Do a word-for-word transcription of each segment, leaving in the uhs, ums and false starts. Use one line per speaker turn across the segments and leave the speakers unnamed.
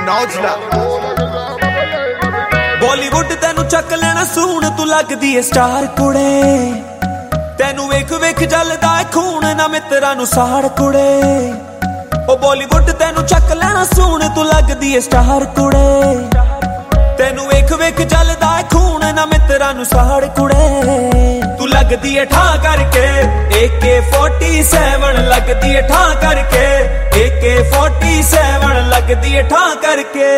नौजला
बॉलीवुड तेनू चक लेना सून तू लगदी है स्टार कुड़े तेनू वेख वेख जलदा है खून ना मित्रा नू साड़ कुड़े ओ बॉलीवुड तेनू चक लेना सून तू लगदी है स्टार कुड़े तेनू वेख वेख जलदा है खून ना मित्रा नू साड़ कुड़े तू लगदी है ठा करके ए के फोर्टी सेवन लगदी है ठा करके ए के फोर्टी सेवन लगदी है ठा करके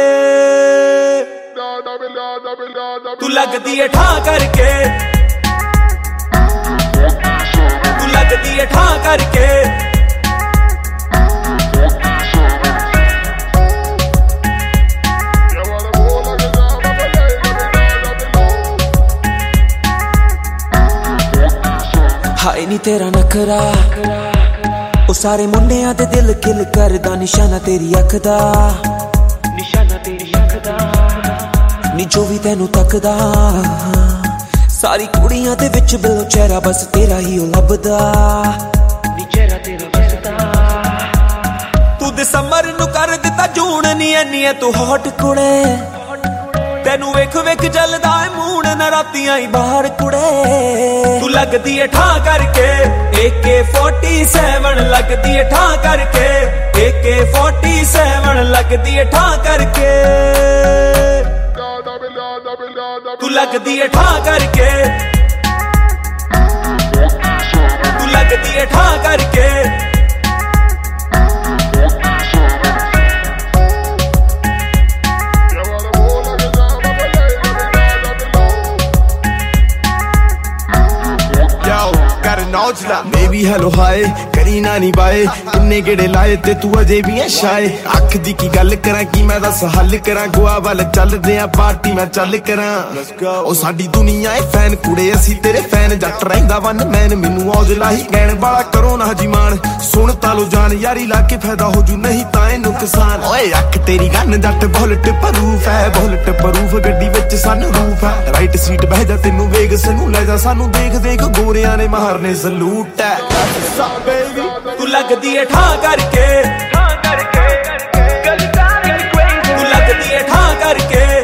तू लगदी है ठा करके तू लगदी है ठा करके हाय नी तेरा नखरा ओ सारे मुंडियां दे दिल किल करदा निशाना तेरी अख दा निशाना तेरी अख दा नी जो भी तेनू तकदा सारी कुड़ियां दे विच बिलो चेहरा बस तेरा ही ओ लभदा नी चेहरा तेरा बसदा तू दिसंबर नू कर दिता जून नी एनी है तू हॉट कुड़े तेनू वेख वेख जलदा है मून ना रातियां ही बाहर कुड़े तू लगदी है ठा करके ए के फोर्टी सेवन लगदी है ठा करके ए के फोर्टी सेवन लगदी है ठा करके तू लगदी है ठा करके तू लगदी है ठा करके
नौजला बेबी हेलो हाय करी ना नी बाए किन्ने गेड़े लाए ते तू अजे भी है शाये अख दी की गल करा की मैं दस हल करा गोआ वाल चलदे आ पार्टी मैं चल करा ओ साडी दुनिया है फैन कुड़े असी तेरे फैन जट रहिंदा वन मैन मैनू औजला ही कहण वाला करो ना हजीमान सुन तालो जान यारी लाके फायदा हो जू नहीं ताए नुकसान ओए अख तेरी गन जट बुलेट प्रूफ है बुलेट प्रूफ गड्डी विच सन रूफ है राइट सीट बह जा तेनू वेग सनू ले जा सानू देख देख गोरियां ने मारने सलूट है
तू लगदी है ठा करके तू लगदी है ठा करके